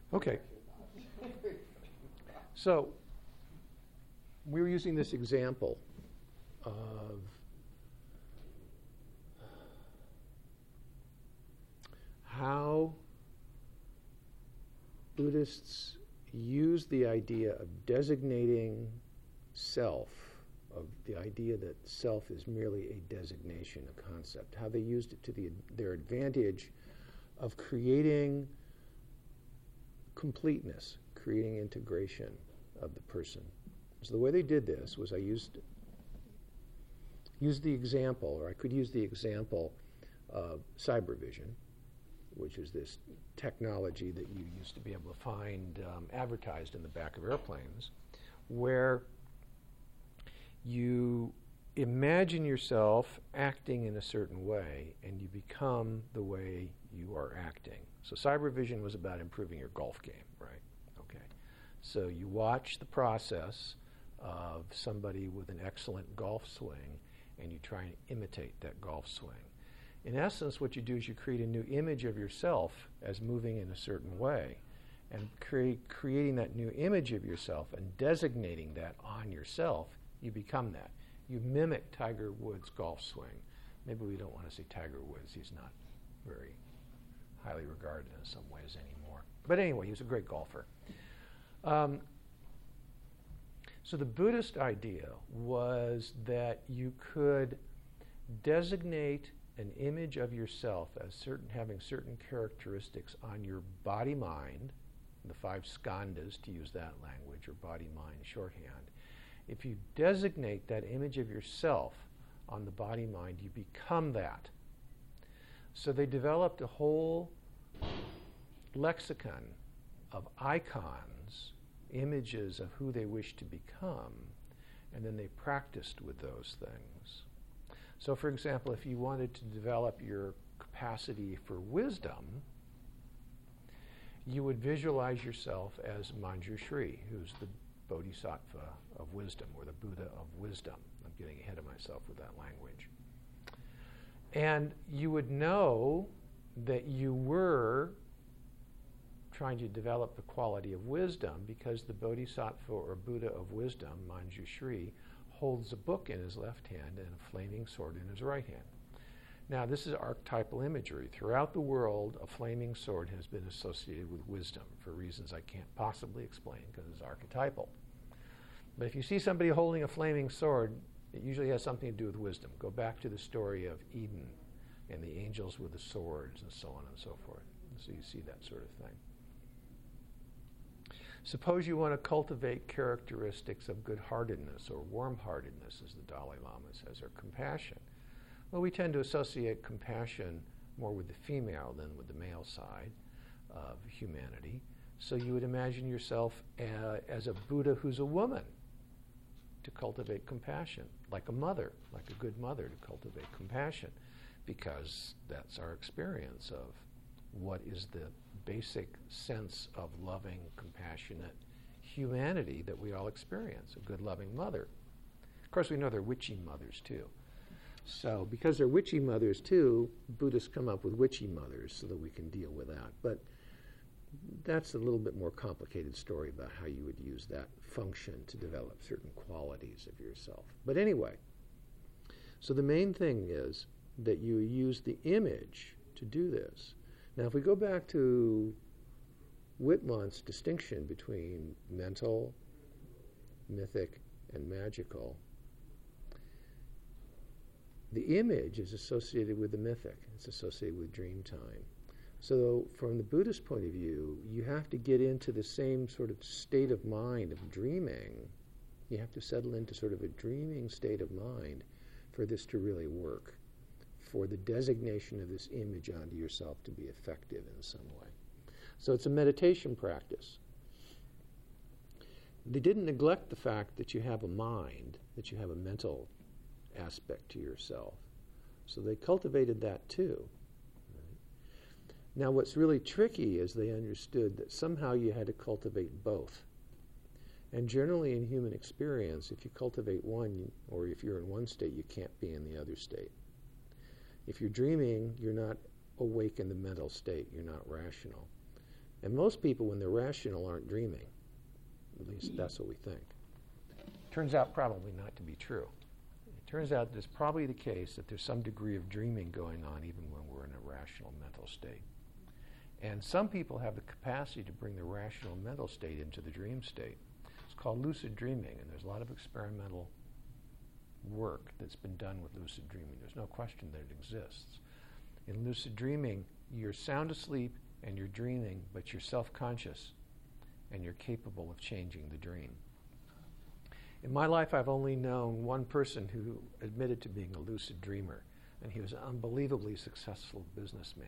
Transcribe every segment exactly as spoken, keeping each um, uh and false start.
Okay. So we're using this example of how Buddhists use the idea of designating self, of the idea that self is merely a designation, a concept, how they used it to the, their advantage of creating completeness, creating integration of the person. So the way they did this was I used used the example, or I could use the example of cybervision, which is this technology that you used to be able to find um, advertised in the back of airplanes, where you imagine yourself acting in a certain way and you become the way you are acting. So cybervision was about improving your golf game, right? Okay. So you watch the process of somebody with an excellent golf swing and you try and imitate that golf swing. In essence, what you do is you create a new image of yourself as moving in a certain way, and create, creating that new image of yourself and designating that on yourself, you become that. You mimic Tiger Woods' golf swing. Maybe we don't want to say Tiger Woods. He's not very highly regarded in some ways anymore. But anyway, he was a great golfer. Um, so the Buddhist idea was that you could designate an image of yourself as certain, having certain characteristics on your body-mind, the five skandhas, to use that language, or body-mind shorthand. If you designate that image of yourself on the body-mind, you become that. So they developed a whole lexicon of icons, images of who they wish to become, and then they practiced with those things. So, for example, if you wanted to develop your capacity for wisdom, you would visualize yourself as Manjushri, who's the Bodhisattva of wisdom, or the Buddha of wisdom. I'm getting ahead of myself with that language. And you would know that you were trying to develop the quality of wisdom because the Bodhisattva or Buddha of wisdom, Manjushri, holds a book in his left hand and a flaming sword in his right hand. Now, this is archetypal imagery. Throughout the world, a flaming sword has been associated with wisdom for reasons I can't possibly explain because it's archetypal. But if you see somebody holding a flaming sword, it usually has something to do with wisdom. Go back to the story of Eden and the angels with the swords and so on and so forth. So you see that sort of thing. Suppose you want to cultivate characteristics of good-heartedness or warm-heartedness, as the Dalai Lama says, or compassion. Well, we tend to associate compassion more with the female than with the male side of humanity. So you would imagine yourself uh, as a Buddha who's a woman to cultivate compassion, like a mother, like a good mother to cultivate compassion, because that's our experience of what is the basic sense of loving, compassionate humanity that we all experience, a good, loving mother. Of course, we know they're witchy mothers, too. So because they're witchy mothers, too, Buddhists come up with witchy mothers so that we can deal with that. But that's a little bit more complicated story about how you would use that function to develop certain qualities of yourself. But anyway, so the main thing is that you use the image to do this. Now, if we go back to Whitmont's distinction between mental, mythic, and magical, the image is associated with the mythic. It's associated with dream time. So from the Buddhist point of view, you have to get into the same sort of state of mind of dreaming. You have to settle into sort of a dreaming state of mind for this to really work, for the designation of this image onto yourself to be effective in some way. So it's a meditation practice. They didn't neglect the fact that you have a mind, that you have a mental aspect to yourself. So they cultivated that too. Right? Now what's really tricky is they understood that somehow you had to cultivate both. And generally in human experience, if you cultivate one, or if you're in one state, you can't be in the other state. If you're dreaming, you're not awake in the mental state. You're not rational. And most people, when they're rational, aren't dreaming. At least that's what we think. Turns out probably not to be true. It turns out that it's probably the case that there's some degree of dreaming going on even when we're in a rational mental state. And some people have the capacity to bring the rational mental state into the dream state. It's called lucid dreaming, and there's a lot of experimental work that's been done with lucid dreaming. There's no question that it exists. In lucid dreaming, you're sound asleep and you're dreaming, but you're self-conscious and you're capable of changing the dream. In my life, I've only known one person who admitted to being a lucid dreamer, and he was an unbelievably successful businessman.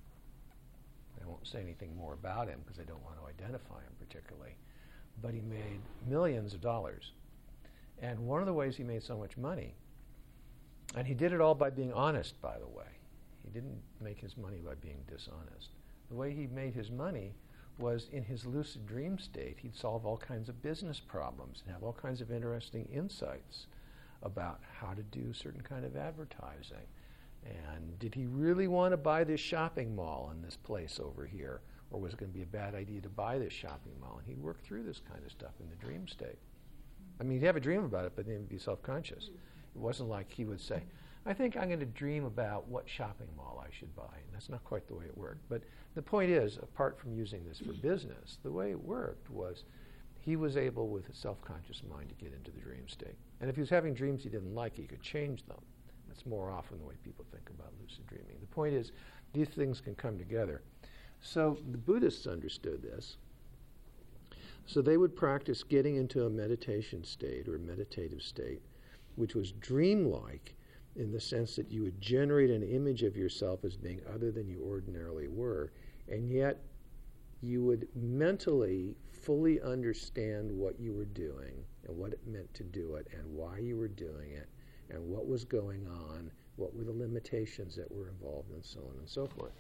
I won't say anything more about him because I don't want to identify him particularly, but he made millions of dollars. And one of the ways he made so much money, and he did it all by being honest, by the way. He didn't make his money by being dishonest. The way he made his money was in his lucid dream state. He'd solve all kinds of business problems and have all kinds of interesting insights about how to do certain kind of advertising. And did he really want to buy this shopping mall in this place over here? Or was it going to be a bad idea to buy this shopping mall? And he'd work through this kind of stuff in the dream state. I mean, he'd have a dream about it, but then he'd be self-conscious. It wasn't like he would say, I think I'm going to dream about what shopping mall I should buy. And that's not quite the way it worked. But the point is, apart from using this for business, the way it worked was he was able, with a self-conscious mind, to get into the dream state. And if he was having dreams he didn't like, he could change them. That's more often the way people think about lucid dreaming. The point is, these things can come together. So the Buddhists understood this. So they would practice getting into a meditation state or a meditative state, which was dreamlike in the sense that you would generate an image of yourself as being other than you ordinarily were, and yet you would mentally fully understand what you were doing and what it meant to do it and why you were doing it and what was going on, what were the limitations that were involved, and so on and so forth.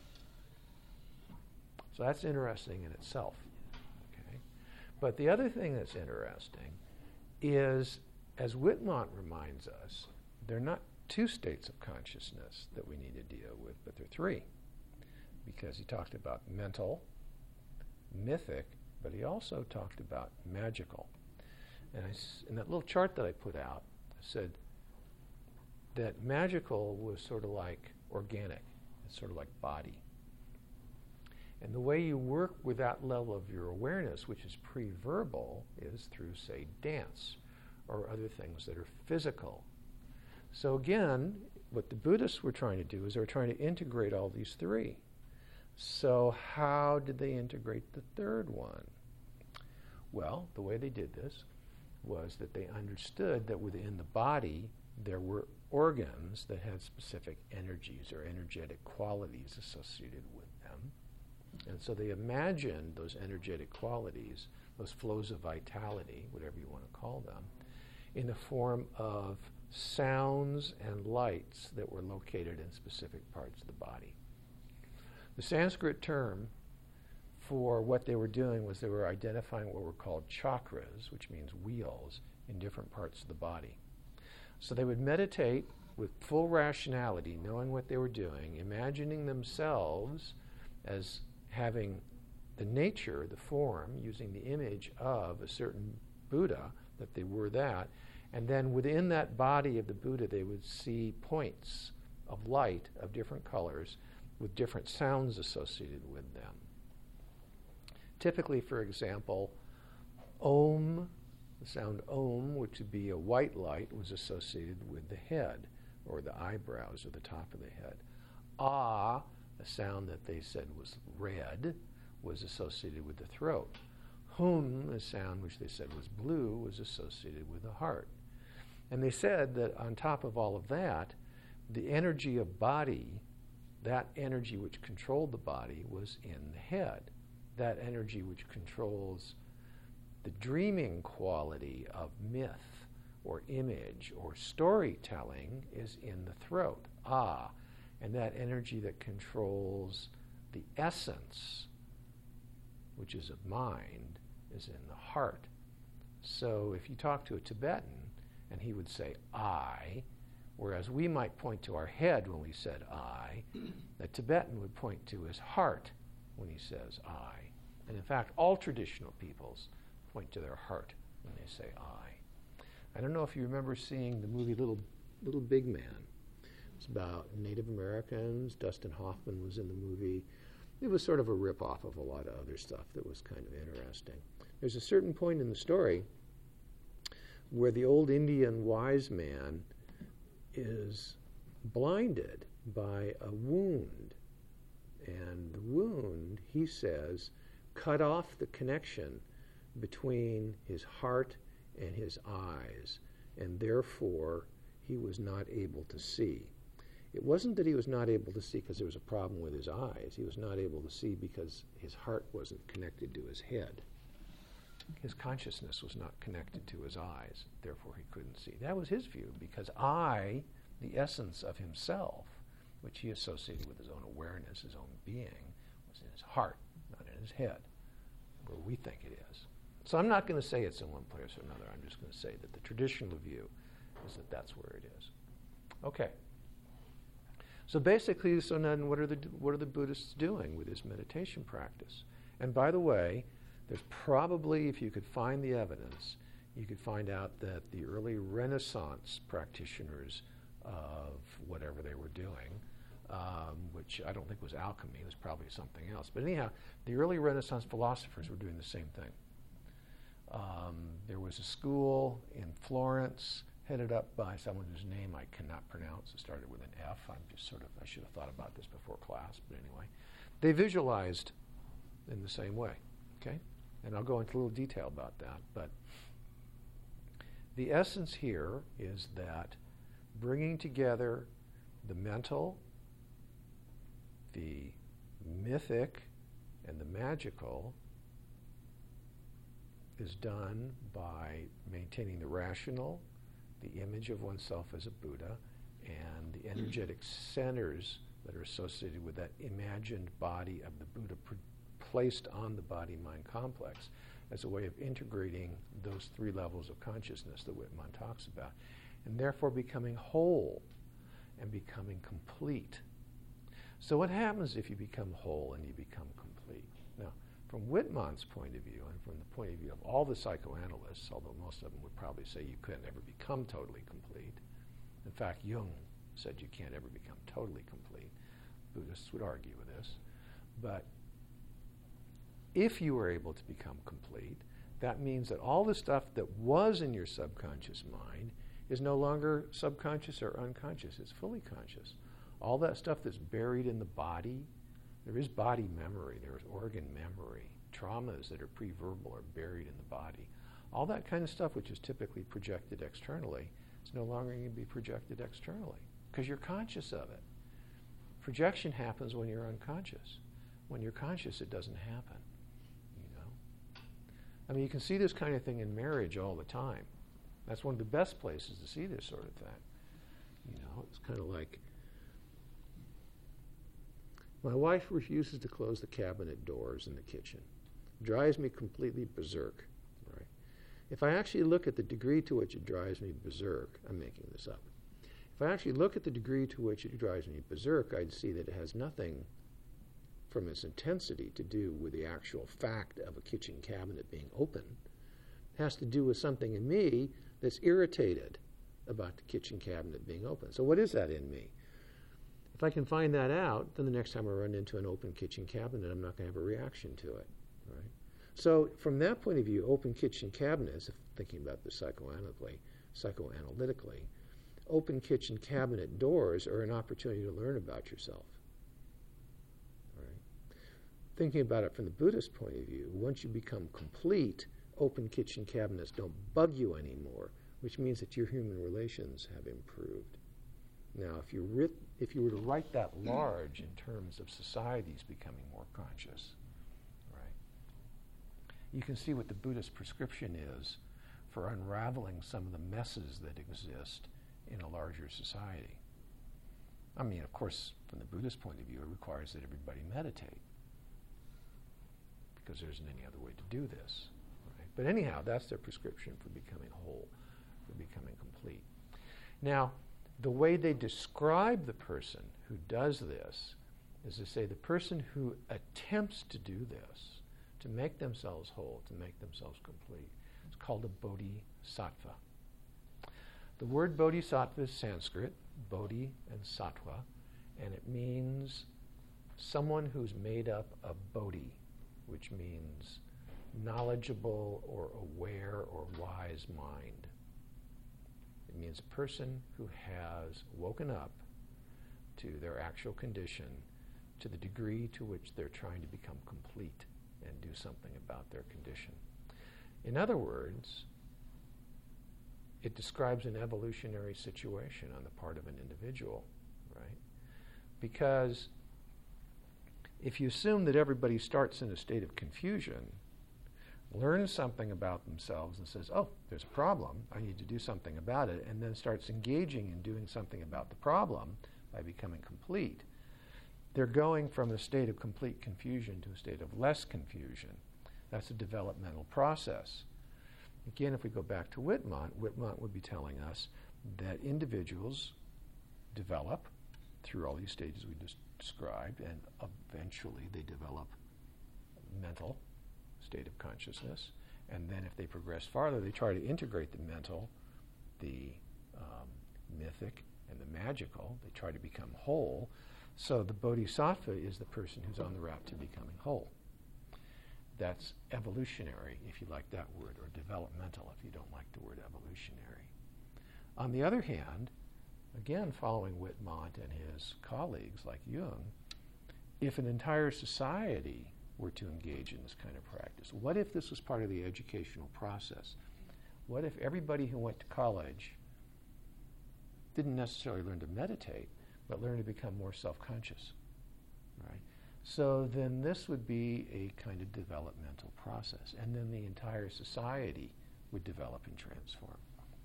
So that's interesting in itself. Okay? But the other thing that's interesting is, as Whitmont reminds us, there are not two states of consciousness that we need to deal with, but there are three. Because he talked about mental, mythic, but he also talked about magical. And I s in that little chart that I put out, I said that magical was sort of like organic. It's sort of like body. And the way you work with that level of your awareness, which is pre-verbal, is through, say, dance or other things that are physical. So again, what the Buddhists were trying to do is they were trying to integrate all these three. So how did they integrate the third one? Well, the way they did this was that they understood that within the body there were organs that had specific energies or energetic qualities associated with them. And so they imagined those energetic qualities, those flows of vitality, whatever you want to call them, in the form of sounds and lights that were located in specific parts of the body. The Sanskrit term for what they were doing was they were identifying what were called chakras, which means wheels, in different parts of the body. So they would meditate with full rationality, knowing what they were doing, imagining themselves as having the nature, the form, using the image of a certain Buddha, that they were that, and then within that body of the Buddha they would see points of light of different colors with different sounds associated with them. Typically, for example, Om, the sound Om, which would be a white light, was associated with the head, or the eyebrows, or the top of the head. Ah, a sound that they said was red, was associated with the throat. Hum, a sound which they said was blue, was associated with the heart. And they said that on top of all of that, the energy of body, that energy which controlled the body, was in the head. That energy which controls the dreaming quality of myth or image or storytelling is in the throat, ah. And that energy that controls the essence, which is of mind, is in the heart. So if you talk to a Tibetan and he would say I, whereas we might point to our head when we said I, the Tibetan would point to his heart when he says I. And in fact, all traditional peoples point to their heart when they say I. I don't know if you remember seeing the movie Little, Little Big Man. It's about Native Americans. Dustin Hoffman was in the movie. It was sort of a rip-off of a lot of other stuff that was kind of interesting. There's a certain point in the story where the old Indian wise man is blinded by a wound. And the wound, he says, cut off the connection between his heart and his eyes, and therefore he was not able to see. It wasn't that he was not able to see because there was a problem with his eyes. He was not able to see because his heart wasn't connected to his head. His consciousness was not connected to his eyes, therefore he couldn't see. That was his view, because I, the essence of himself, which he associated with his own awareness, his own being, was in his heart, not in his head, where we think it is. So I'm not going to say it's in one place or another. I'm just going to say that the traditional view is that that's where it is. Okay. So basically, so then what are the what are the Buddhists doing with this meditation practice? And by the way, there's probably, if you could find the evidence, you could find out that the early Renaissance practitioners of whatever they were doing, um, which I don't think was alchemy, it was probably something else. But anyhow, the early Renaissance philosophers were doing the same thing. Um, there was a school in Florence headed up by someone whose name I cannot pronounce. It started with an F. I'm just sort of, I should have thought about this before class, but anyway. They visualized in the same way, okay? And I'll go into a little detail about that, but the essence here is that bringing together the mental, the mythic, and the magical is done by maintaining the rational, the image of oneself as a Buddha, and the energetic centers that are associated with that imagined body of the Buddha pr- placed on the body-mind complex as a way of integrating those three levels of consciousness that Whitman talks about, and therefore becoming whole and becoming complete. So what happens if you become whole and you become complete? Now, from Whitman's point of view, and from the point of view of all the psychoanalysts, although most of them would probably say you couldn't ever become totally complete. In fact, Jung said you can't ever become totally complete. Buddhists would argue with this. But if you were able to become complete, that means that all the stuff that was in your subconscious mind is no longer subconscious or unconscious. It's fully conscious. All that stuff that's buried in the body, there is body memory, there is organ memory. Traumas that are pre-verbal are buried in the body. All that kind of stuff, which is typically projected externally, is no longer going to be projected externally because you're conscious of it. Projection happens when you're unconscious. When you're conscious, it doesn't happen. You know, I mean, you can see this kind of thing in marriage all the time. That's one of the best places to see this sort of thing. You know, it's kind of like, my wife refuses to close the cabinet doors in the kitchen. Drives me completely berserk. Right? If I actually look at the degree to which it drives me berserk, I'm making this up. If I actually look at the degree to which it drives me berserk, I'd see that it has nothing from its intensity to do with the actual fact of a kitchen cabinet being open. It has to do with something in me that's irritated about the kitchen cabinet being open. So what is that in me? If I can find that out, then the next time I run into an open kitchen cabinet, I'm not going to have a reaction to it. Right? So from that point of view, open kitchen cabinets, if thinking about this psychoanalytically, psychoanalytically, open kitchen cabinet doors are an opportunity to learn about yourself. Right? Thinking about it from the Buddhist point of view, once you become complete, open kitchen cabinets don't bug you anymore, which means that your human relations have improved. Now, if you, writ, if you were to write that large in terms of societies becoming more conscious, right, you can see what the Buddhist prescription is for unraveling some of the messes that exist in a larger society. I mean, of course, from the Buddhist point of view, it requires that everybody meditate, because there isn't any other way to do this. Right? But anyhow, that's their prescription for becoming whole, for becoming complete. Now, the way they describe the person who does this is to say the person who attempts to do this, to make themselves whole, to make themselves complete, is called a bodhisattva. The word bodhisattva is Sanskrit, bodhi and sattva, and it means someone who's made up of bodhi, which means knowledgeable or aware or wise mind. It means a person who has woken up to their actual condition to the degree to which they're trying to become complete and do something about their condition. In other words, it describes an evolutionary situation on the part of an individual, right? Because if you assume that everybody starts in a state of confusion, learns something about themselves and says, oh, there's a problem, I need to do something about it, and then starts engaging in doing something about the problem by becoming complete, they're going from a state of complete confusion to a state of less confusion. That's a developmental process. Again, if we go back to Whitmont, Whitmont would be telling us that individuals develop through all these stages we just described, and eventually they develop mental state of consciousness. And then if they progress farther, they try to integrate the mental, the um, mythic, and the magical. They try to become whole. So the bodhisattva is the person who's on the route to becoming whole. That's evolutionary, if you like that word, or developmental, if you don't like the word evolutionary. On the other hand, again, following Whitmont and his colleagues like Jung, if an entire society were to engage in this kind of practice, what if this was part of the educational process? What if everybody who went to college didn't necessarily learn to meditate, but learn to become more self-conscious, right? So then this would be a kind of developmental process, and then the entire society would develop and transform.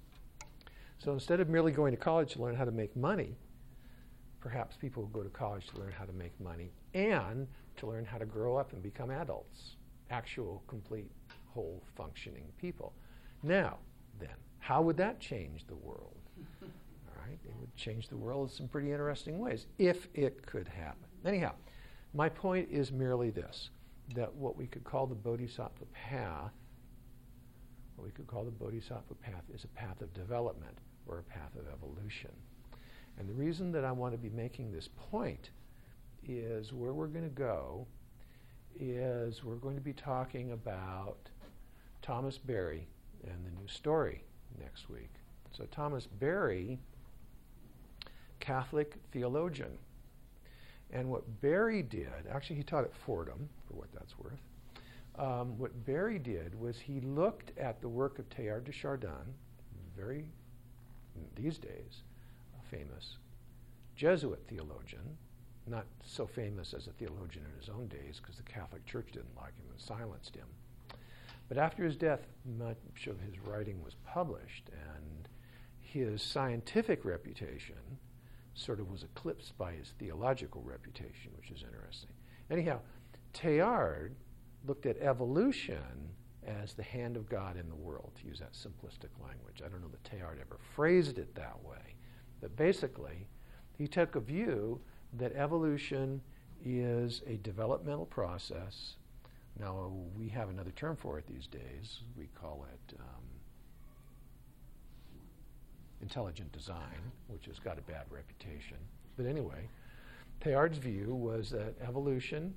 So instead of merely going to college to learn how to make money, perhaps people will go to college to learn how to make money and to learn how to grow up and become adults, actual, complete, whole, functioning people. Now, then, how would that change the world? All right, it would change the world in some pretty interesting ways, if it could happen. Anyhow, my point is merely this, that what we could call the Bodhisattva path, what we could call the Bodhisattva path is a path of development or a path of evolution. And the reason that I want to be making this point is where we're going to go is we're going to be talking about Thomas Berry and the new story next week. So Thomas Berry, Catholic theologian. And what Berry did, actually he taught at Fordham, for what that's worth. Um, what Berry did was he looked at the work of Teilhard de Chardin, very, these days, a famous Jesuit theologian, not so famous as a theologian in his own days because the Catholic Church didn't like him and silenced him. But after his death, much of his writing was published, and his scientific reputation sort of was eclipsed by his theological reputation, which is interesting. Anyhow, Teilhard looked at evolution as the hand of God in the world, to use that simplistic language. I don't know that Teilhard ever phrased it that way, but basically, he took a view that evolution is a developmental process. Now, we have another term for it these days. We call it um, intelligent design, which has got a bad reputation. But anyway, Teilhard's view was that evolution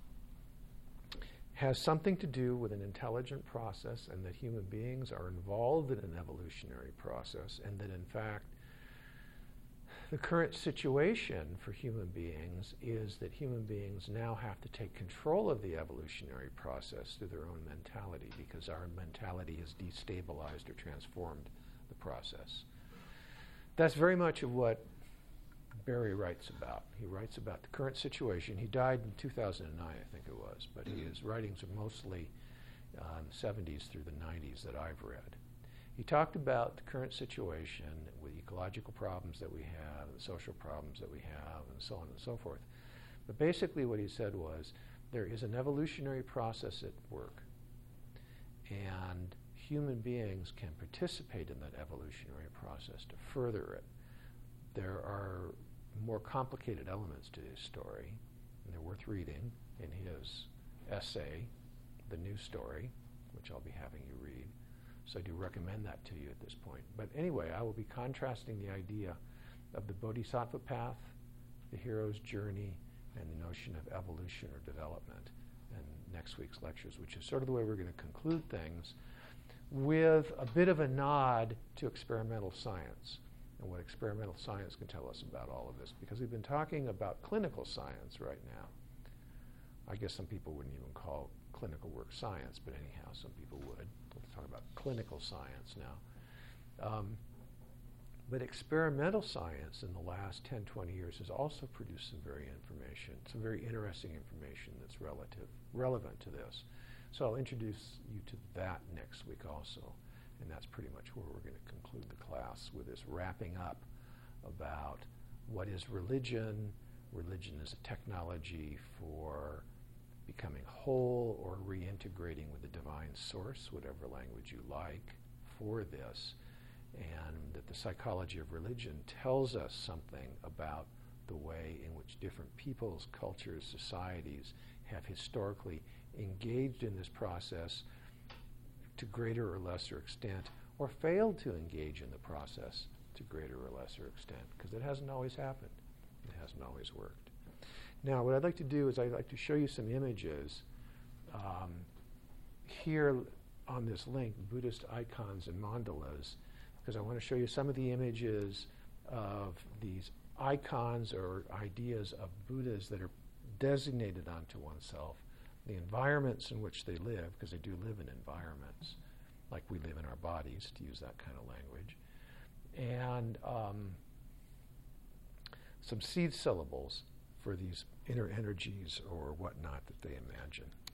has something to do with an intelligent process, and that human beings are involved in an evolutionary process, and that in fact the current situation for human beings is that human beings now have to take control of the evolutionary process through their own mentality, because our mentality has destabilized or transformed the process. That's very much of what Berry writes about. He writes about the current situation. He died in two thousand nine, I think it was, but his writings are mostly uh, in the seventies through the nineties that I've read. He talked about the current situation with ecological problems that we have, and social problems that we have, and so on and so forth. But basically what he said was, there is an evolutionary process at work, and human beings can participate in that evolutionary process to further it. There are more complicated elements to his story, and they're worth reading, in his essay, The New Story, which I'll be having you read. So I do recommend that to you at this point. But anyway, I will be contrasting the idea of the Bodhisattva path, the hero's journey, and the notion of evolution or development in next week's lectures, which is sort of the way we're going to conclude things, with a bit of a nod to experimental science and what experimental science can tell us about all of this. Because we've been talking about clinical science right now. I guess some people wouldn't even call clinical work science, but anyhow, some people would. We'll talk about clinical science now. Um, but experimental science in the last ten, twenty years has also produced some very information, some very interesting information that's relative, relevant to this. So I'll introduce you to that next week also. And that's pretty much where we're going to conclude the class, with this wrapping up about what is religion. Religion is a technology for becoming whole or reintegrating with the divine source, whatever language you like, for this. And that the psychology of religion tells us something about the way in which different peoples, cultures, societies have historically engaged in this process to greater or lesser extent, or failed to engage in the process to greater or lesser extent, because it hasn't always happened. It hasn't always worked. Now, what I'd like to do is I'd like to show you some images um, here on this link, Buddhist icons and mandalas, because I want to show you some of the images of these icons or ideas of Buddhas that are designated onto oneself, the environments in which they live, because they do live in environments, like we live in our bodies, to use that kind of language, and um, some seed syllables for these inner energies or whatnot that they imagine.